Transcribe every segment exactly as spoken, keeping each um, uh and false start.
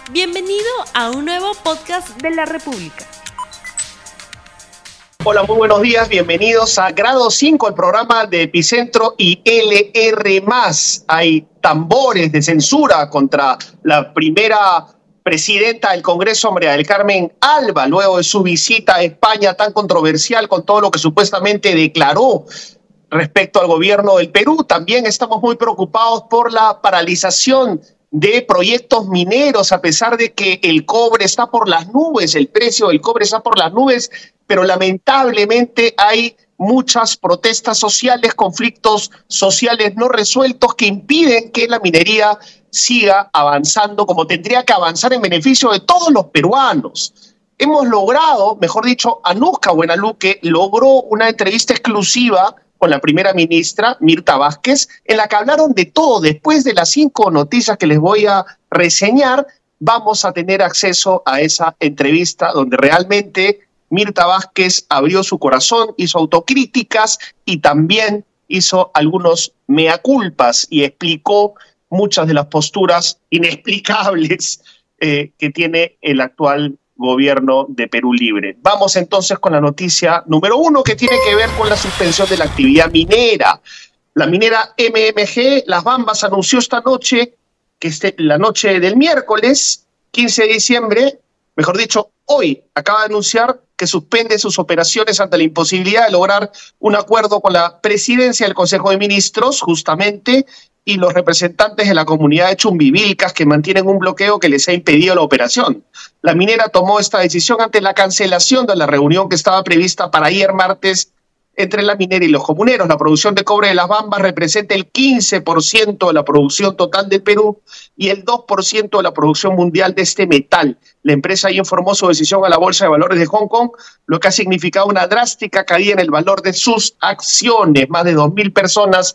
Bienvenido a un nuevo podcast de la República. Hola, muy buenos días, bienvenidos a Grado cinco, el programa de Epicentro y L R más. Hay tambores de censura contra la primera presidenta del Congreso, María del Carmen Alba, luego de su visita a España tan controversial con todo lo que supuestamente declaró respecto al gobierno del Perú. También estamos muy preocupados por la paralización de proyectos mineros, a pesar de que el cobre está por las nubes, el precio del cobre está por las nubes, pero lamentablemente hay muchas protestas sociales, conflictos sociales no resueltos que impiden que la minería siga avanzando como tendría que avanzar en beneficio de todos los peruanos. Hemos logrado, mejor dicho, Anuska Buenaluque logró una entrevista exclusiva con la primera ministra, Mirta Vázquez, en la que hablaron de todo. Después de las cinco noticias que les voy a reseñar, vamos a tener acceso a esa entrevista donde realmente Mirta Vázquez abrió su corazón, hizo autocríticas y también hizo algunos mea culpas y explicó muchas de las posturas inexplicables eh, que tiene el actual gobierno de Perú Libre. Vamos entonces con la noticia número uno, que tiene que ver con la suspensión de la actividad minera. La minera M M G Las Bambas anunció esta noche, que este, la noche del miércoles quince de diciembre, mejor dicho, hoy, acaba de anunciar que suspende sus operaciones ante la imposibilidad de lograr un acuerdo con la presidencia del Consejo de Ministros, justamente, y los representantes de la comunidad de Chumbivilcas, que mantienen un bloqueo que les ha impedido la operación. La minera tomó esta decisión ante la cancelación de la reunión que estaba prevista para ayer martes entre la minera y los comuneros. La producción de cobre de Las Bambas representa el quince por ciento de la producción total del Perú y el dos por ciento de la producción mundial de este metal. La empresa ya informó su decisión a la Bolsa de Valores de Hong Kong, lo que ha significado una drástica caída en el valor de sus acciones. Más de dos mil personas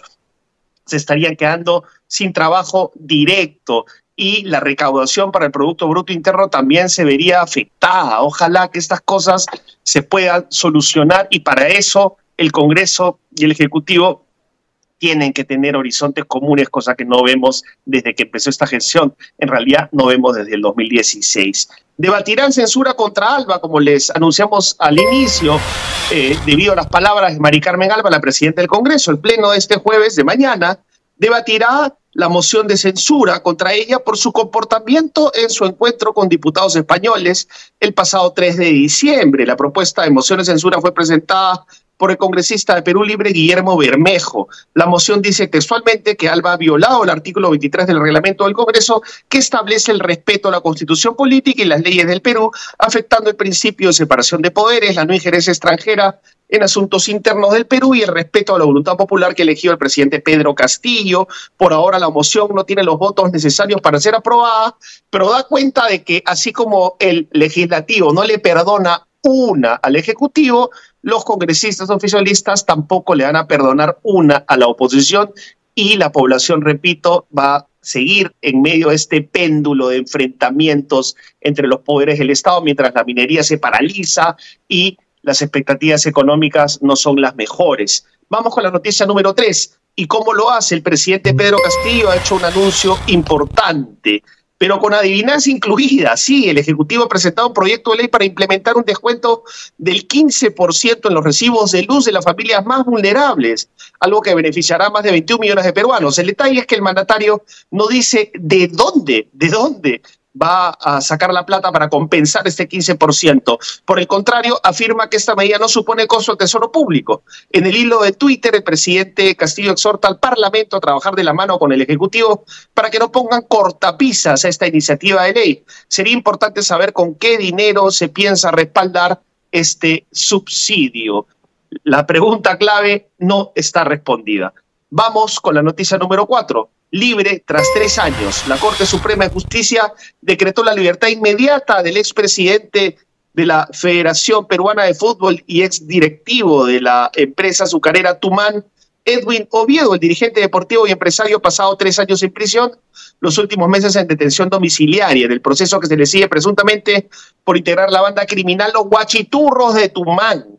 se estarían quedando sin trabajo directo y la recaudación para el Producto Bruto Interno también se vería afectada. Ojalá que estas cosas se puedan solucionar y para eso el Congreso y el Ejecutivo tienen que tener horizontes comunes, cosa que no vemos desde que empezó esta gestión. En realidad no vemos desde el dos mil dieciséis. Debatirán censura contra Alba, como les anunciamos al inicio, eh, debido a las palabras de María Carmen Alba, la presidenta del Congreso. El pleno de este jueves de mañana debatirá la moción de censura contra ella por su comportamiento en su encuentro con diputados españoles el pasado tres de diciembre. La propuesta de moción de censura fue presentada por el congresista de Perú Libre, Guillermo Bermejo. La moción dice textualmente que Alba ha violado el artículo veintitrés del reglamento del Congreso, que establece el respeto a la Constitución política y las leyes del Perú, afectando el principio de separación de poderes, la no injerencia extranjera en asuntos internos del Perú y el respeto a la voluntad popular que eligió el presidente Pedro Castillo. Por ahora la moción no tiene los votos necesarios para ser aprobada, pero da cuenta de que así como el legislativo no le perdona una al Ejecutivo, los congresistas oficialistas tampoco le van a perdonar una a la oposición y la población, repito, va a seguir en medio de este péndulo de enfrentamientos entre los poderes del Estado mientras la minería se paraliza y las expectativas económicas no son las mejores. Vamos con la noticia número tres. ¿Y cómo lo hace? El presidente Pedro Castillo ha hecho un anuncio importante, pero con adivinanza incluida. Sí, el Ejecutivo ha presentado un proyecto de ley para implementar un descuento del quince por ciento en los recibos de luz de las familias más vulnerables, algo que beneficiará a más de veintiún millones de peruanos. El detalle es que el mandatario no dice de dónde, de dónde va a sacar la plata para compensar este quince por ciento. Por el contrario, afirma que esta medida no supone costo al Tesoro Público. En el hilo de Twitter, el presidente Castillo exhorta al Parlamento a trabajar de la mano con el Ejecutivo para que no pongan cortapisas a esta iniciativa de ley. Sería importante saber con qué dinero se piensa respaldar este subsidio. La pregunta clave no está respondida. Vamos con la noticia número cuatro. Libre tras tres años. La Corte Suprema de Justicia decretó la libertad inmediata del expresidente de la Federación Peruana de Fútbol y exdirectivo de la empresa azucarera Tumán, Edwin Oviedo, el dirigente deportivo y empresario pasado tres años en prisión, los últimos meses en detención domiciliaria, del proceso que se le sigue presuntamente por integrar la banda criminal Los Guachiturros de Tumán.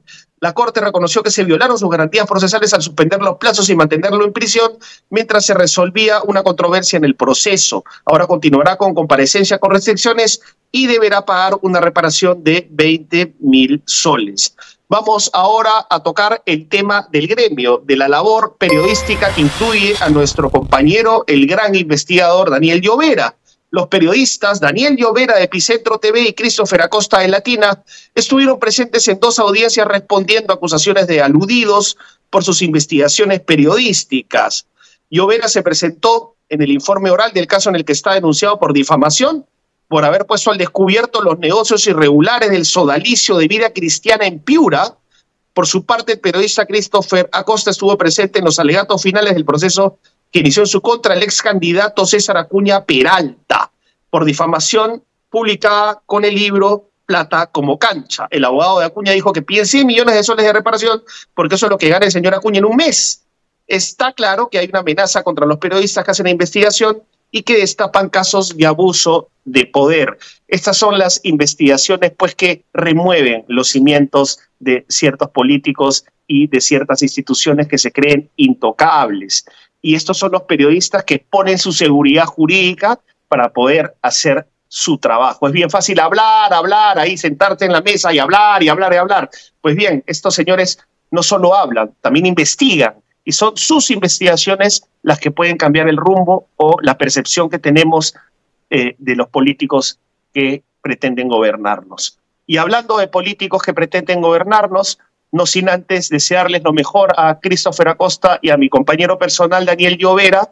La Corte reconoció que se violaron sus garantías procesales al suspender los plazos y mantenerlo en prisión mientras se resolvía una controversia en el proceso. Ahora continuará con comparecencia con restricciones y deberá pagar una reparación de veinte mil soles. Vamos ahora a tocar el tema del gremio, de la labor periodística que incluye a nuestro compañero, el gran investigador Daniel Llovera. Los periodistas Daniel Llovera de Epicentro T V y Christopher Acosta de Latina estuvieron presentes en dos audiencias respondiendo a acusaciones de aludidos por sus investigaciones periodísticas. Llovera se presentó en el informe oral del caso en el que está denunciado por difamación, por haber puesto al descubierto los negocios irregulares del sodalicio de Vida Cristiana en Piura. Por su parte, el periodista Christopher Acosta estuvo presente en los alegatos finales del proceso que inició en su contra el ex candidato César Acuña Peralta por difamación publicada con el libro Plata como cancha. El abogado de Acuña dijo que piden cien millones de soles de reparación porque eso es lo que gana el señor Acuña en un mes. Está claro que hay una amenaza contra los periodistas que hacen la investigación y que destapan casos de abuso de poder. Estas son las investigaciones pues, que remueven los cimientos de ciertos políticos y de ciertas instituciones que se creen intocables. Y estos son los periodistas que ponen su seguridad jurídica para poder hacer su trabajo. Es bien fácil hablar, hablar, ahí sentarte en la mesa y hablar y hablar y hablar. Pues bien, estos señores no solo hablan, también investigan. Y son sus investigaciones las que pueden cambiar el rumbo o la percepción que tenemos eh, de los políticos que pretenden gobernarnos. Y hablando de políticos que pretenden gobernarnos, no sin antes desearles lo mejor a Christopher Acosta y a mi compañero personal Daniel Llovera,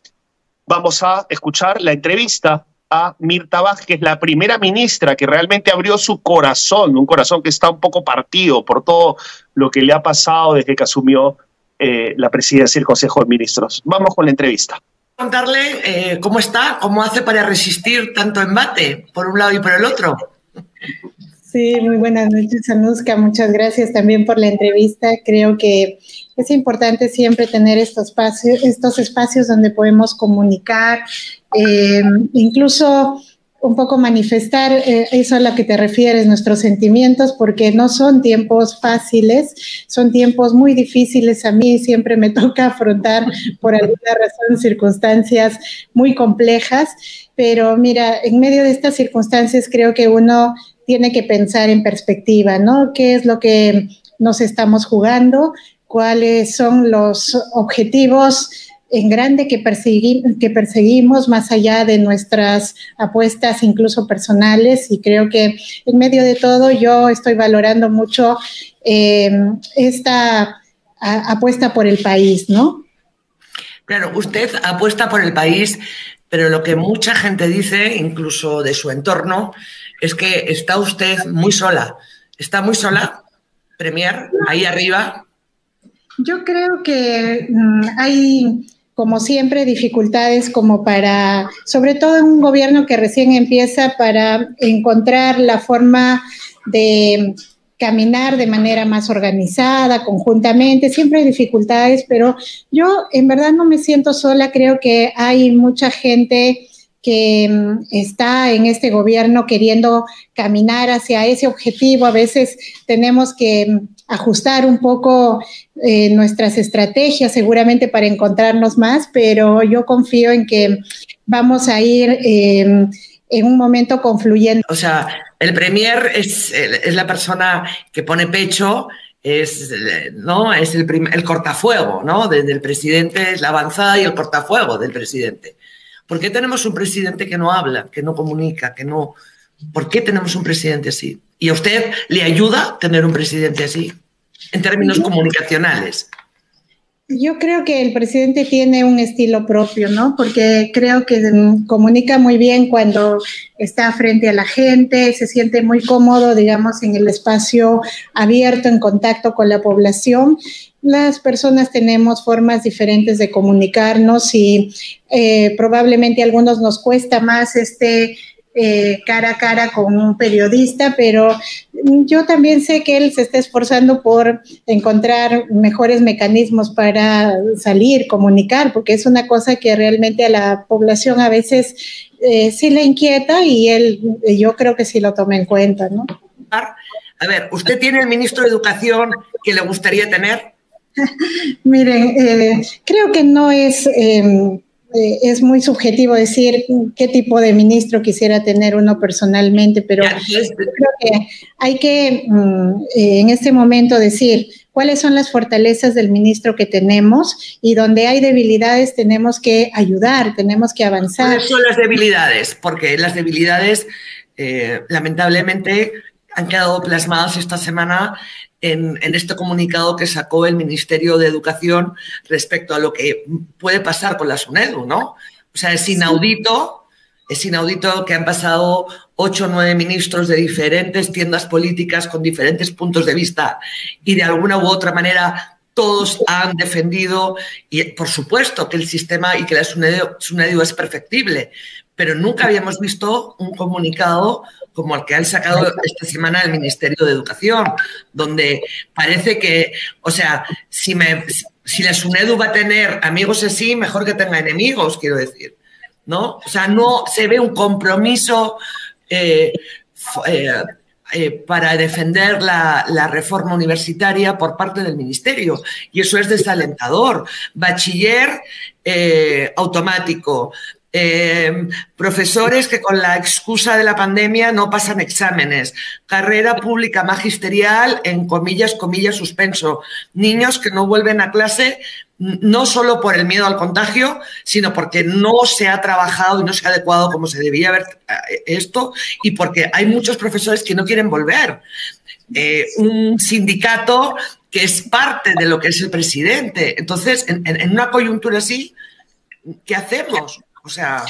vamos a escuchar la entrevista a Mirta Vázquez, la primera ministra que realmente abrió su corazón, un corazón que está un poco partido por todo lo que le ha pasado desde que asumió eh, la presidencia del Consejo de Ministros. Vamos con la entrevista. Contarle eh, cómo está, cómo hace para resistir tanto embate por un lado y por el otro. Sí, muy buenas noches, Anuska. Muchas gracias también por la entrevista. Creo que es importante siempre tener estos espacios, estos espacios donde podemos comunicar, eh, incluso un poco manifestar eh, eso a lo que te refieres, nuestros sentimientos, porque no son tiempos fáciles, son tiempos muy difíciles. A mí siempre me toca afrontar, por alguna razón, circunstancias muy complejas, pero mira, en medio de estas circunstancias creo que uno tiene que pensar en perspectiva, ¿no? ¿Qué es lo que nos estamos jugando? ¿Cuáles son los objetivos en grande que, persegui- que perseguimos más allá de nuestras apuestas incluso personales? Y creo que en medio de todo yo estoy valorando mucho eh, esta a, apuesta por el país, ¿no? Claro, usted apuesta por el país, pero lo que mucha gente dice, incluso de su entorno, es que está usted muy sola. ¿Está muy sola, Premier, ahí arriba? Yo creo que mm, hay, como siempre, dificultades como para, sobre todo en un gobierno que recién empieza, para encontrar la forma de caminar de manera más organizada, conjuntamente. Siempre hay dificultades, pero yo en verdad no me siento sola. Creo que hay mucha gente que um, está en este gobierno queriendo caminar hacia ese objetivo. A veces tenemos que um, ajustar un poco eh, nuestras estrategias seguramente para encontrarnos más, pero yo confío en que vamos a ir eh, en un momento confluyendo. O sea, el Premier es, es la persona que pone pecho, es, ¿no? es el, prim- el cortafuego, ¿no? Desde el presidente es la avanzada y el cortafuego del presidente. ¿Por qué tenemos un presidente que no habla, que no comunica, que no... ¿Por qué tenemos un presidente así? ¿Y a usted le ayuda tener un presidente así, en términos comunicacionales? Yo creo que el presidente tiene un estilo propio, ¿no? Porque creo que comunica muy bien cuando está frente a la gente, se siente muy cómodo, digamos, en el espacio abierto, en contacto con la población. Las personas tenemos formas diferentes de comunicarnos y eh, probablemente a algunos nos cuesta más este eh, cara a cara con un periodista, pero yo también sé que él se está esforzando por encontrar mejores mecanismos para salir, comunicar, porque es una cosa que realmente a la población a veces eh, sí le inquieta y él, yo creo que sí lo toma en cuenta, ¿no? A ver, ¿usted tiene el ministro de Educación que le gustaría tener? Miren, eh, creo que no es, eh, eh, es muy subjetivo decir qué tipo de ministro quisiera tener uno personalmente, pero creo que hay que mm, eh, en este momento decir cuáles son las fortalezas del ministro que tenemos y donde hay debilidades tenemos que ayudar, tenemos que avanzar. ¿Cuáles son las debilidades? Porque las debilidades, eh, lamentablemente, han quedado plasmadas esta semana en, en este comunicado que sacó el Ministerio de Educación respecto a lo que puede pasar con la SUNEDU, ¿no? O sea, es inaudito, es inaudito que han pasado ocho o nueve ministros de diferentes tiendas políticas con diferentes puntos de vista y de alguna u otra manera todos han defendido, y por supuesto que el sistema y que la SUNEDU, SUNEDU es perfectible, pero nunca habíamos visto un comunicado como el que han sacado esta semana el Ministerio de Educación, donde parece que, o sea, si, me, si la SUNEDU va a tener amigos así, mejor que tenga enemigos, quiero decir, ¿no? O sea, no se ve un compromiso eh, eh, eh, para defender la, la reforma universitaria por parte del Ministerio, y eso es desalentador. Bachiller eh, automático, Eh, profesores que con la excusa de la pandemia no pasan exámenes, carrera pública magisterial en comillas, comillas, suspenso, niños que no vuelven a clase no solo por el miedo al contagio, sino porque no se ha trabajado y no se ha adecuado como se debía haber esto y porque hay muchos profesores que no quieren volver. Eh, un sindicato que es parte de lo que es el presidente. Entonces, en, en una coyuntura así, ¿qué hacemos? O sea...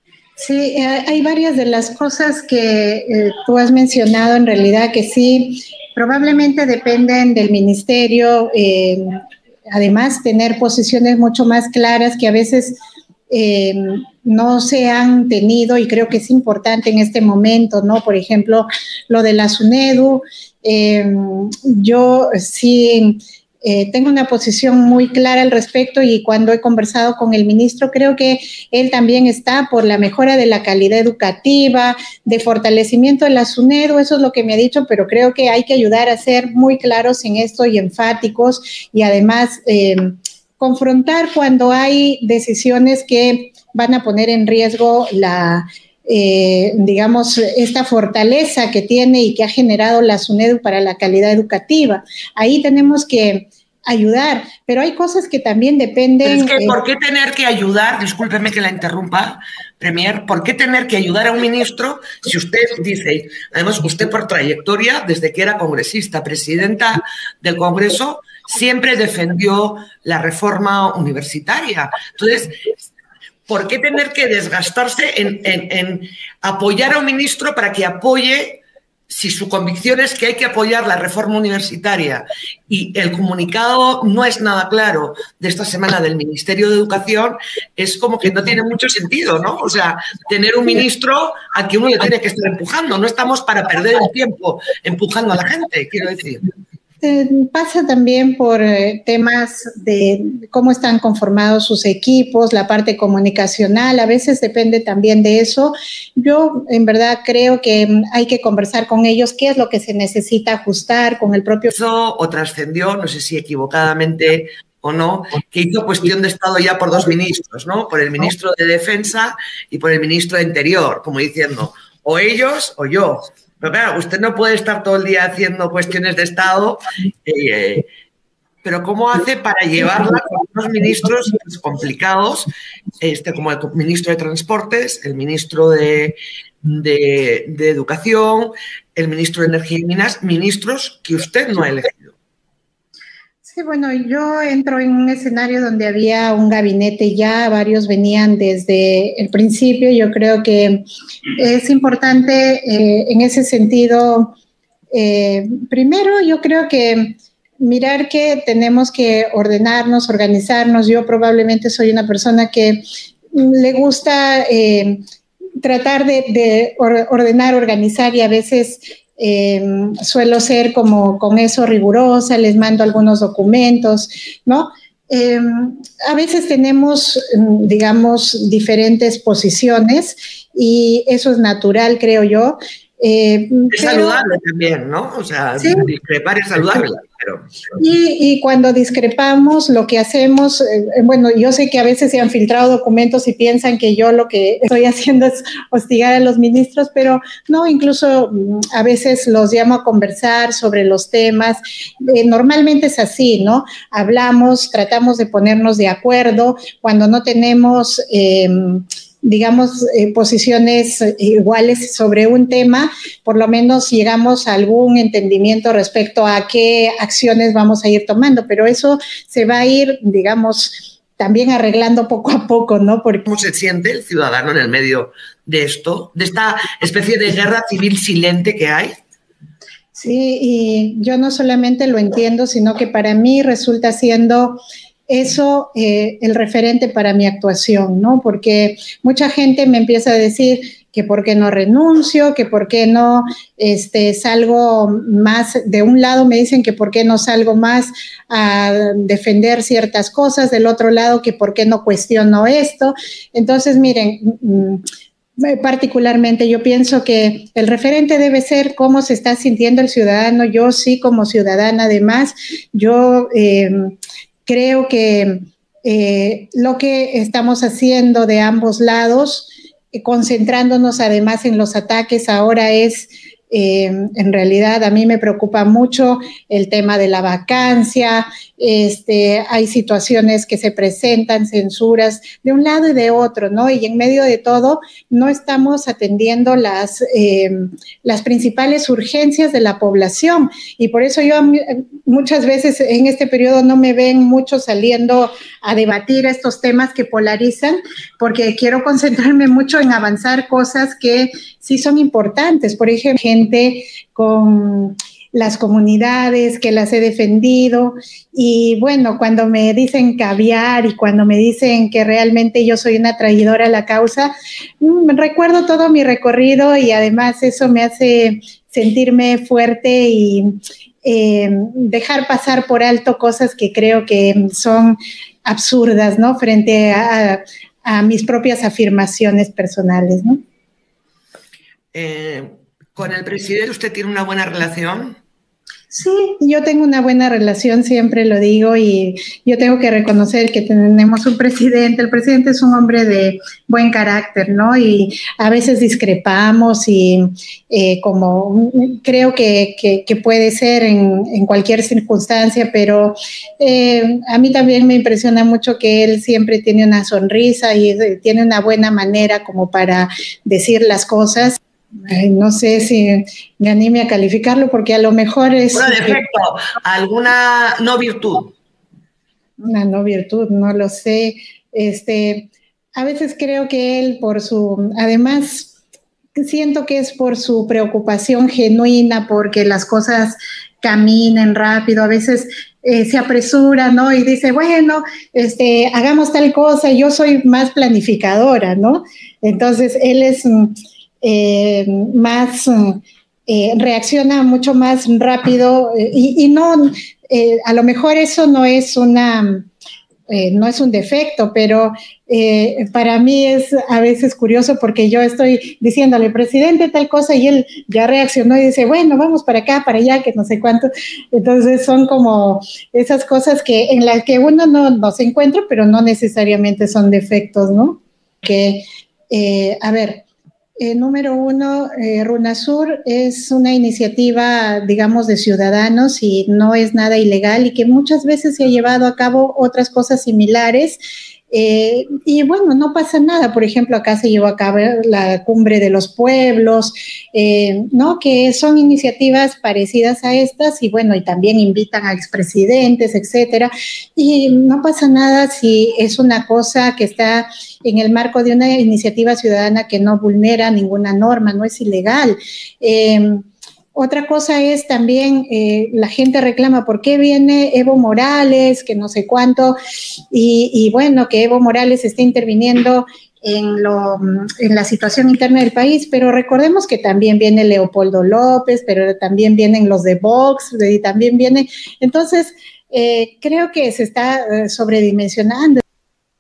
Sí, hay varias de las cosas que eh, tú has mencionado en realidad que sí, probablemente dependen del ministerio, eh, además tener posiciones mucho más claras que a veces eh, no se han tenido y creo que es importante en este momento, ¿no? Por ejemplo, lo de la SUNEDU, eh, yo sí... Eh, tengo una posición muy clara al respecto y cuando he conversado con el ministro creo que él también está por la mejora de la calidad educativa, de fortalecimiento de la SUNEDU, eso es lo que me ha dicho, pero creo que hay que ayudar a ser muy claros en esto y enfáticos y además eh, confrontar cuando hay decisiones que van a poner en riesgo la... Eh, digamos, esta fortaleza que tiene y que ha generado la SUNEDU para la calidad educativa. Ahí tenemos que ayudar, pero hay cosas que también dependen... Pero es que, ¿por qué tener que ayudar? Discúlpeme que la interrumpa, Premier, ¿por qué tener que ayudar a un ministro si usted dice, además usted por trayectoria, desde que era congresista, presidenta del Congreso, siempre defendió la reforma universitaria? Entonces... ¿por qué tener que desgastarse en, en, en apoyar a un ministro para que apoye, si su convicción es que hay que apoyar la reforma universitaria y el comunicado no es nada claro de esta semana del Ministerio de Educación, es como que no tiene mucho sentido, ¿no? O sea, tener un ministro a quien uno le tiene que estar empujando, no estamos para perder el tiempo empujando a la gente, quiero decir. Eh, pasa también por eh, temas de cómo están conformados sus equipos, la parte comunicacional, a veces depende también de eso. Yo en verdad creo que hay que conversar con ellos qué es lo que se necesita ajustar con el propio... Eso o trascendió, no sé si equivocadamente o no, que hizo cuestión de Estado ya por dos ministros, ¿no? Por el ministro de Defensa y por el ministro de Interior, como diciendo, o ellos o yo. Pero claro, usted no puede estar todo el día haciendo cuestiones de Estado, eh, pero ¿cómo hace para llevarla con unos ministros complicados, este, como el ministro de Transportes, el ministro de, de, de Educación, el ministro de Energía y Minas, ministros que usted no ha elegido? Sí, bueno, yo entro en un escenario donde había un gabinete ya, varios venían desde el principio. Yo creo que es importante eh, en ese sentido, eh, primero yo creo que mirar que tenemos que ordenarnos, organizarnos. Yo probablemente soy una persona que le gusta eh, tratar de, de ordenar, organizar y a veces... Eh, suelo ser como con eso rigurosa, les mando algunos documentos, ¿no? Eh, a veces tenemos, digamos, diferentes posiciones y eso es natural, creo yo. Eh, es pero, saludable también, ¿no? O sea, ¿sí? Discrepar es saludable. Pero... Y, y cuando discrepamos, lo que hacemos, eh, bueno, yo sé que a veces se han filtrado documentos y piensan que yo lo que estoy haciendo es hostigar a los ministros, pero no, incluso a veces los llamo a conversar sobre los temas. Eh, normalmente es así, ¿no? Hablamos, tratamos de ponernos de acuerdo cuando no tenemos... Eh, digamos, eh, posiciones iguales sobre un tema, por lo menos llegamos a algún entendimiento respecto a qué acciones vamos a ir tomando, pero eso se va a ir, digamos, también arreglando poco a poco, ¿no? Porque... ¿Cómo se siente el ciudadano en el medio de esto, de esta especie de guerra civil silente que hay? Sí, y yo no solamente lo entiendo, sino que para mí resulta siendo... eso eh, el referente para mi actuación, ¿no? Porque mucha gente me empieza a decir que por qué no renuncio, que por qué no este, salgo más, de un lado me dicen que por qué no salgo más a defender ciertas cosas, del otro lado que por qué no cuestiono esto. Entonces, miren, particularmente yo pienso que el referente debe ser cómo se está sintiendo el ciudadano. Yo sí, como ciudadana, además, yo... Eh, Creo que eh, lo que estamos haciendo de ambos lados, eh, concentrándonos además en los ataques, ahora es, eh, en realidad a mí me preocupa mucho el tema de la vacancia, este, hay situaciones que se presentan, censuras de un lado y de otro, ¿no? Y en medio de todo no estamos atendiendo las, eh, las principales urgencias de la población y por eso yo muchas veces en este periodo no me ven mucho saliendo a debatir estos temas que polarizan porque quiero concentrarme mucho en avanzar cosas que sí son importantes, por ejemplo, gente con... las comunidades que las he defendido y bueno, cuando me dicen caviar y cuando me dicen que realmente yo soy una traidora a la causa, mmm, recuerdo todo mi recorrido y además eso me hace sentirme fuerte y eh, dejar pasar por alto cosas que creo que son absurdas, ¿no? Frente a, a mis propias afirmaciones personales, ¿no? Eh... ¿Con el presidente usted tiene una buena relación? Sí, yo tengo una buena relación, siempre lo digo, y yo tengo que reconocer que tenemos un presidente. El presidente es un hombre de buen carácter, ¿no? Y a veces discrepamos y eh, como creo que, que, que puede ser en, en cualquier circunstancia, pero eh, a mí también me impresiona mucho que él siempre tiene una sonrisa y tiene una buena manera como para decir las cosas. Ay, no sé si me anime a calificarlo porque a lo mejor es... Bueno, defecto, alguna no virtud. Una no virtud, no lo sé. Este, a veces creo que él por su... Además, siento que es por su preocupación genuina, porque las cosas caminen rápido, a veces eh, se apresura, ¿no? Y dice, bueno, este, hagamos tal cosa, yo soy más planificadora, ¿no? Entonces, él es... Eh, más eh, reacciona mucho más rápido eh, y, y no eh, a lo mejor eso no es una eh, no es un defecto, pero eh, para mí es a veces curioso porque yo estoy diciéndole presidente tal cosa y él ya reaccionó y dice bueno vamos para acá para allá que no sé cuánto. Entonces son como esas cosas que en las que uno no, no se encuentra, pero no necesariamente son defectos, ¿no? Que eh, a ver Eh, número uno, eh, RUNASUR es una iniciativa, digamos, de ciudadanos y no es nada ilegal y que muchas veces se ha llevado a cabo otras cosas similares. Eh, y bueno, no pasa nada. Por ejemplo, acá se llevó a cabo la Cumbre de los Pueblos, eh, ¿no? Que son iniciativas parecidas a estas y bueno, y también invitan a expresidentes, etcétera. Y no pasa nada si es una cosa que está en el marco de una iniciativa ciudadana que no vulnera ninguna norma, no es ilegal. Eh, Otra cosa es también, eh, la gente reclama, ¿por qué viene Evo Morales? Que no sé cuánto, y, y bueno, que Evo Morales está interviniendo en, lo, en la situación interna del país, pero recordemos que también viene Leopoldo López, pero también vienen los de Vox, y también viene, entonces, eh, creo que se está eh, sobredimensionando.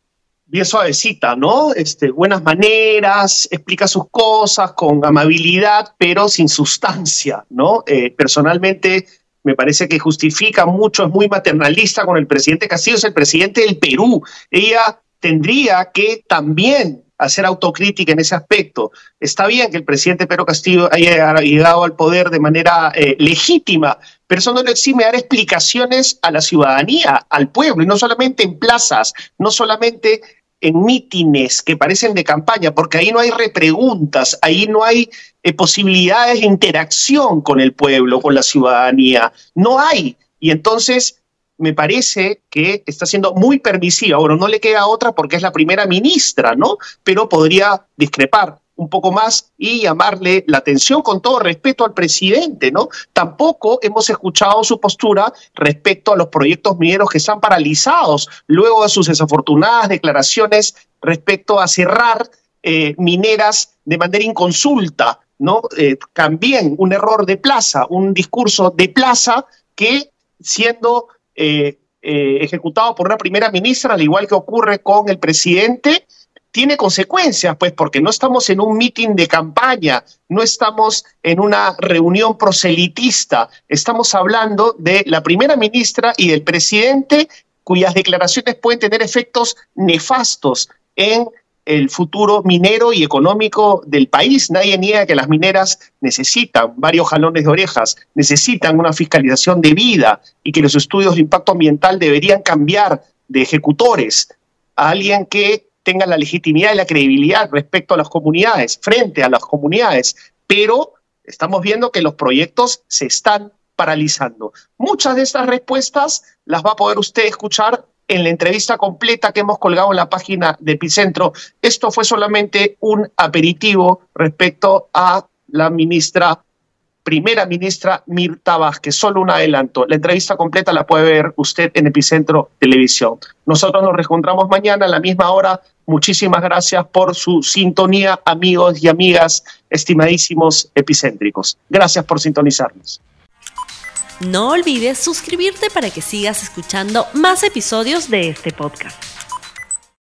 bien suavecita, ¿no? Este, buenas maneras, explica sus cosas con amabilidad, pero sin sustancia, ¿no? Eh, personalmente me parece que justifica mucho, es muy maternalista con el presidente Castillo, es el presidente del Perú. Ella tendría que también hacer autocrítica en ese aspecto. Está bien que el presidente Pedro Castillo haya llegado al poder de manera eh, legítima, pero eso no le exime dar explicaciones a la ciudadanía, al pueblo, y no solamente en plazas, no solamente en mítines que parecen de campaña, porque ahí no hay repreguntas, ahí no hay eh, posibilidades de interacción con el pueblo, con la ciudadanía, no hay. Y entonces me parece que está siendo muy permisiva. Bueno, no le queda otra porque es la primera ministra, ¿no? Pero podría discrepar un poco más y llamarle la atención con todo respeto al presidente, ¿no? Tampoco hemos escuchado su postura respecto a los proyectos mineros que están paralizados luego de sus desafortunadas declaraciones respecto a cerrar eh, mineras de manera inconsulta, ¿no? Eh, también un error de plaza, un discurso de plaza que siendo eh, eh, ejecutado por una primera ministra, al igual que ocurre con el presidente, tiene consecuencias, pues, porque no estamos en un mitin de campaña, no estamos en una reunión proselitista, estamos hablando de la primera ministra y del presidente, cuyas declaraciones pueden tener efectos nefastos en el futuro minero y económico del país. Nadie niega que las mineras necesitan varios jalones de orejas, necesitan una fiscalización debida y que los estudios de impacto ambiental deberían cambiar de ejecutores a alguien que tenga la legitimidad y la credibilidad respecto a las comunidades, frente a las comunidades, pero estamos viendo que los proyectos se están paralizando. Muchas de estas respuestas las va a poder usted escuchar en la entrevista completa que hemos colgado en la página de Epicentro. Esto fue solamente un aperitivo respecto a la ministra, primera ministra Mirta Vázquez, solo un adelanto. La entrevista completa la puede ver usted en Epicentro Televisión. Nosotros nos reencontramos mañana a la misma hora. Muchísimas gracias por su sintonía, amigos y amigas, estimadísimos epicéntricos. Gracias por sintonizarnos. No olvides suscribirte para que sigas escuchando más episodios de este podcast.